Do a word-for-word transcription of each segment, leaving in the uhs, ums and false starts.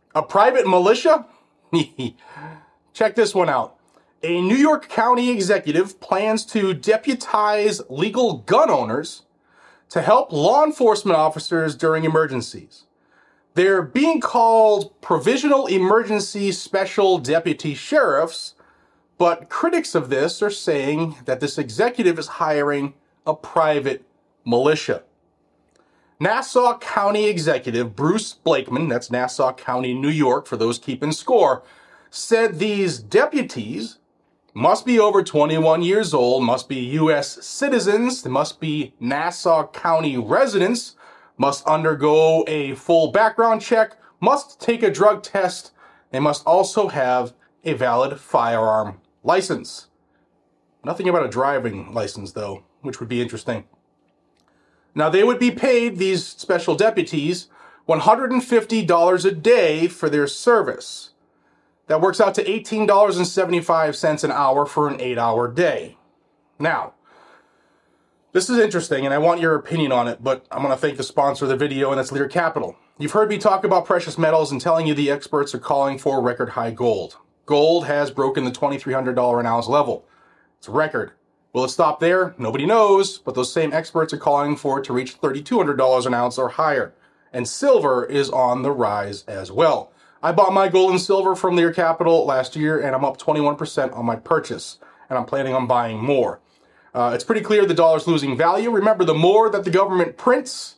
A private militia? Check this one out. A New York County executive plans to deputize legal gun owners to help law enforcement officers during emergencies. They're being called Provisional Emergency Special Deputy Sheriffs, but critics of this are saying that this executive is hiring a private militia. Nassau County Executive Bruce Blakeman, that's Nassau County, New York, for those keeping score, said these deputies must be over twenty-one years old, must be U S citizens, they must be Nassau County residents, must undergo a full background check, must take a drug test, they must also have a valid firearm license. Nothing about a driving license, though, which would be interesting. Now, they would be paid, these special deputies, one hundred fifty dollars a day for their service. That works out to eighteen dollars and seventy-five cents an hour for an eight-hour day. Now, this is interesting, and I want your opinion on it, but I'm going to thank the sponsor of the video, and that's Lear Capital. You've heard me talk about precious metals and telling you the experts are calling for record high gold. Gold has broken the twenty-three hundred dollars an ounce level. It's a record. Will it stop there? Nobody knows, but those same experts are calling for it to reach three thousand two hundred dollars an ounce or higher. And silver is on the rise as well. I bought my gold and silver from Lear Capital last year, and I'm up twenty-one percent on my purchase, and I'm planning on buying more. Uh, it's pretty clear the dollar's losing value. Remember, the more that the government prints,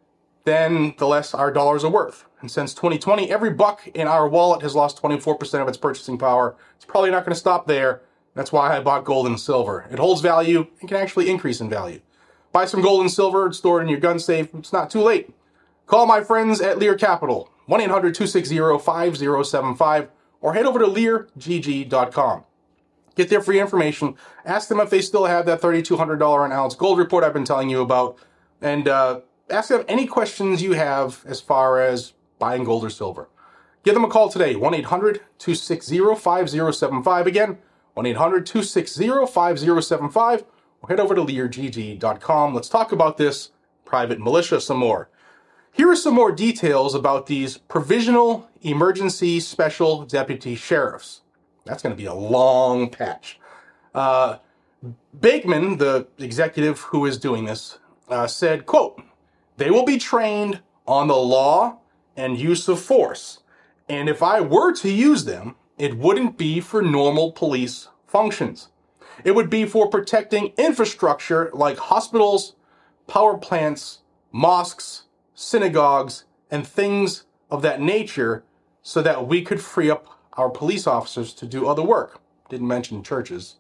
then the less our dollars are worth. And since twenty twenty, every buck in our wallet has lost twenty-four percent of its purchasing power. It's probably not going to stop there. That's why I bought gold and silver. It holds value and can actually increase in value. Buy some gold and silver, store it in your gun safe. It's not too late. Call my friends at Lear Capital, one eight hundred two six zero five zero seven five, or head over to lear g g dot com. Get their free information. Ask them if they still have that three thousand two hundred dollars an ounce gold report I've been telling you about. And uh, ask them any questions you have as far as buying gold or silver. Give them a call today, one eight hundred two six zero five zero seven five. Again, one eight hundred two six zero five zero seven five, or head over to lear g g dot com. Let's talk about this private militia some more. Here are some more details about these Provisional Emergency Special Deputy Sheriffs. That's going to be a long patch. Uh, Bakeman, the executive who is doing this, uh, said, quote, "They will be trained on the law and use of force. And if I were to use them, it wouldn't be for normal police functions. It would be for protecting infrastructure like hospitals, power plants, mosques, synagogues, and things of that nature so that we could free up our police officers to do other work." Didn't mention churches.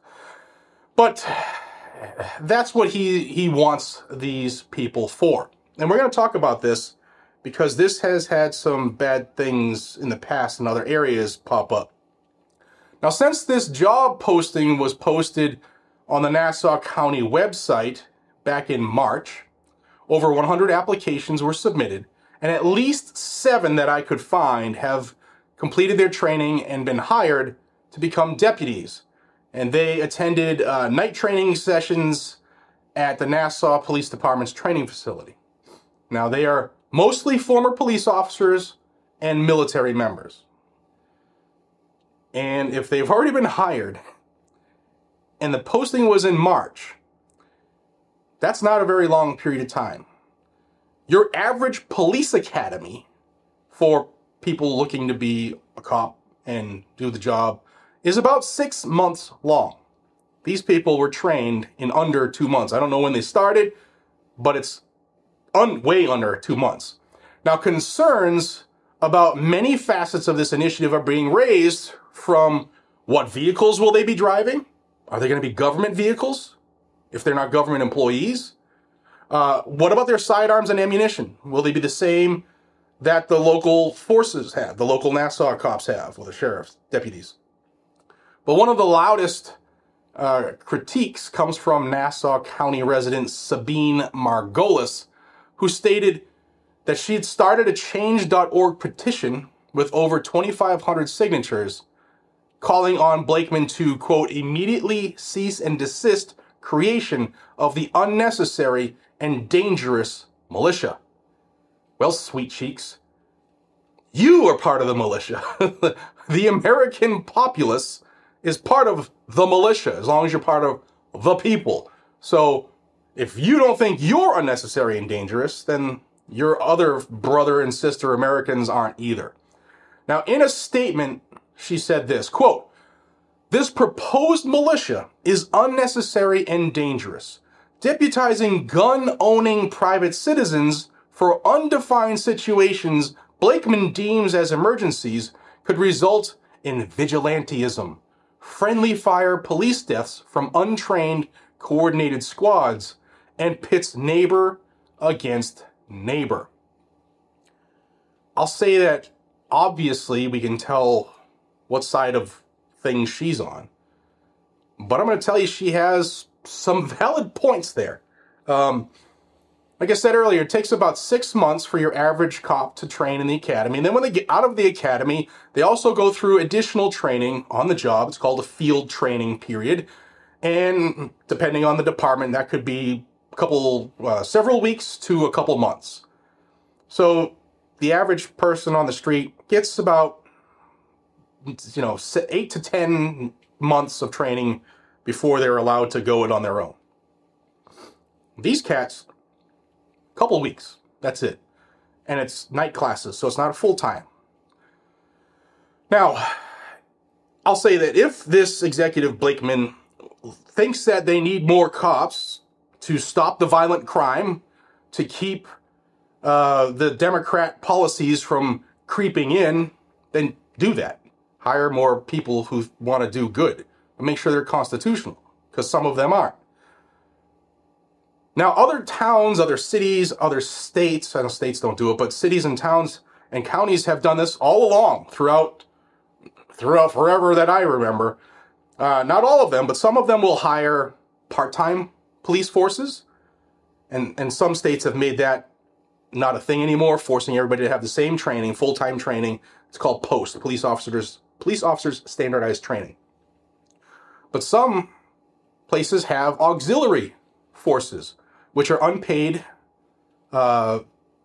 But that's what he, he wants these people for. And we're going to talk about this because this has had some bad things in the past in other areas pop up. Now, since this job posting was posted on the Nassau County website back in March, over one hundred applications were submitted, and at least seven that I could find have completed their training and been hired to become deputies. And they attended uh, night training sessions at the Nassau Police Department's training facility. Now, they are mostly former police officers and military members. And if they've already been hired, and the posting was in March, that's not a very long period of time. Your average police academy for people looking to be a cop and do the job is about six months long. These people were trained in under two months. I don't know when they started, but it's un- way under two months. Now, concerns about many facets of this initiative are being raised from what vehicles will they be driving? Are they going to be government vehicles if they're not government employees? Uh, what about their sidearms and ammunition? Will they be the same that the local forces have, the local Nassau cops have, or the sheriff's deputies? But one of the loudest uh, critiques comes from Nassau County resident Sabine Margolis, who stated that she had started a change dot org petition with over twenty-five hundred signatures calling on Blakeman to, quote, immediately cease and desist creation of the unnecessary and dangerous militia. Well, sweet cheeks, You are part of the militia. The American populace is part of the militia, as long as you're part of the people. So if you don't think you're unnecessary and dangerous, then your other brother and sister Americans aren't either. Now, in a statement, she said this, quote, "This proposed militia is unnecessary and dangerous. Deputizing gun-owning private citizens for undefined situations Blakeman deems as emergencies could result in vigilantism, friendly fire police deaths from untrained, coordinated squads, and pits neighbor against neighbor." I'll say that obviously we can tell what side of things she's on, but I'm going to tell you she has some valid points there. Um, like I said earlier, it takes about six months for your average cop to train in the academy. And then when they get out of the academy, they also go through additional training on the job. It's called a field training period. And depending on the department, that could be a couple, uh, several weeks to a couple months. So the average person on the street gets about, you know, eight to ten months of training before they're allowed to go it on their own. These cats, a couple weeks, that's it. And it's night classes, so it's not full time. Now, I'll say that if this executive Blakeman thinks that they need more cops to stop the violent crime, to keep uh, the Democrat policies from creeping in, then do that. Hire more people who want to do good. And make sure they're constitutional, because some of them aren't. Now, other towns, other cities, other states, I know states don't do it, but cities and towns and counties have done this all along, throughout, throughout forever that I remember. Uh, not all of them, but some of them will hire part-time police forces. And, and some states have made that not a thing anymore, forcing everybody to have the same training, full-time training. It's called POST, Police Officers, Police Officers Standardized Training. But some places have auxiliary forces, which are unpaid. Uh,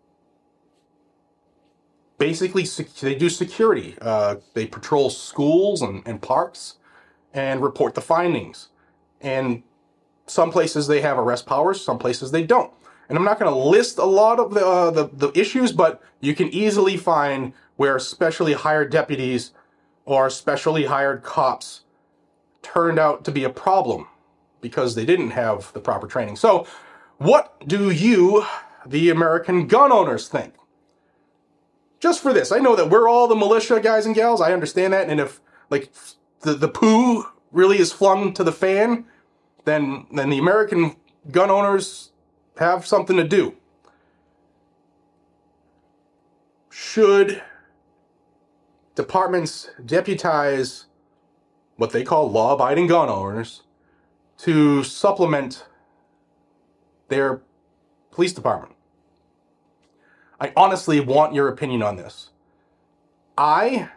basically, sec- they do security. Uh, they patrol schools and, and parks and report the findings. And some places they have arrest powers, some places they don't. And I'm not going to list a lot of the, uh, the the issues, but you can easily find where specially hired deputies or specially hired cops turned out to be a problem because they didn't have the proper training. So what do you, the American gun owners, think? Just for this, I know that we're all the militia guys and gals. I understand that. And if like the, the poo really is flung to the fan, then, then the American gun owners have something to do. Should departments deputize what they call law-abiding gun owners to supplement their police department? I honestly want your opinion on this. I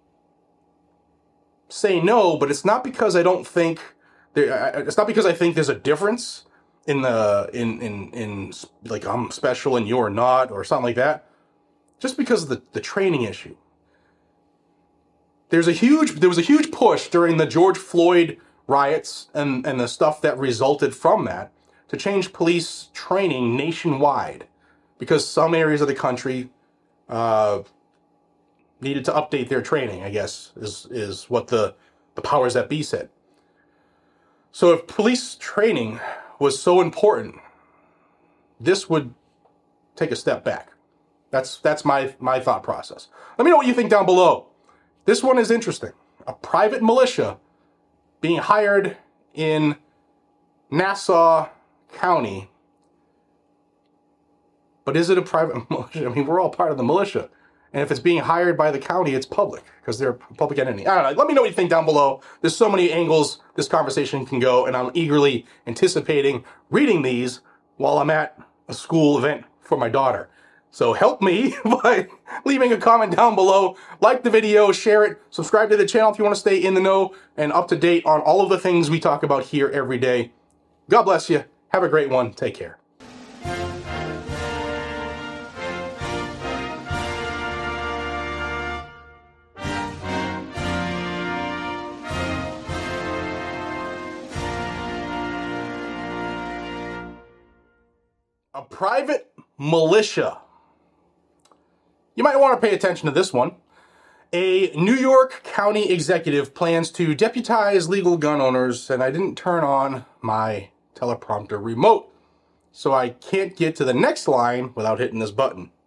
say no, but it's not because I don't think there, it's not because I think there's a difference in the in in in like I'm special and you're not or something like that. Just because of the, the training issue. There's a huge there was a huge push during the George Floyd riots and, and the stuff that resulted from that to change police training nationwide, because some areas of the country uh, needed to update their training, I guess, is is what the, the powers that be said. So if police training was so important, this would take a step back. That's that's my, my thought process. Let me know what you think down below. This one is interesting. A private militia being hired in Nassau County. But is it a private militia? I mean, we're all part of the militia. And if it's being hired by the county, it's public, because they're a public entity. I don't know. Let me know what you think down below. There's so many angles this conversation can go, and I'm eagerly anticipating reading these while I'm at a school event for my daughter. So help me by leaving a comment down below. Like the video, share it, subscribe to the channel if you want to stay in the know and up to date on all of the things we talk about here every day. God bless you. Have a great one. Take care. A private militia. You might want to pay attention to this one. A New York County executive plans to deputize legal gun owners, and I didn't turn on my teleprompter remote, so I can't get to the next line without hitting this button.